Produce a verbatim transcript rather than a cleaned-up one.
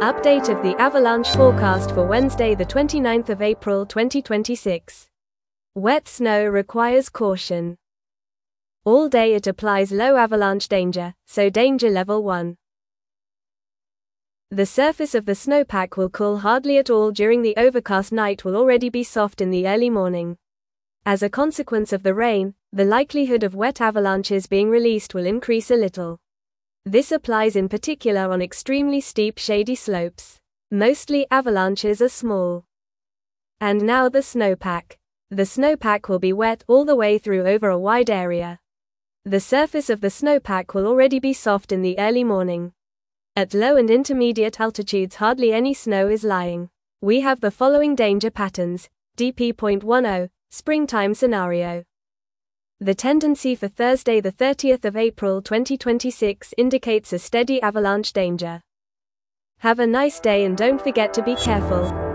Update of the avalanche forecast for Wednesday, the twenty-ninth of April twenty twenty-six. Wet snow requires caution. All day it applies low avalanche danger, so danger level one. The surface of the snowpack will cool hardly at all during the overcast night, will already be soft in the early morning. As a consequence of the rain, the likelihood of wet avalanches being released will increase a little. This applies in particular on extremely steep shady slopes. Mostly avalanches are small. And now the snowpack. The snowpack will be wet all the way through over a wide area. The surface of the snowpack will already be soft in the early morning. At low and intermediate altitudes hardly any snow is lying. We have the following danger patterns. D P point ten, springtime scenario. The tendency for Thursday, the thirtieth of April twenty twenty-six indicates a steady avalanche danger. Have a nice day and don't forget to be careful.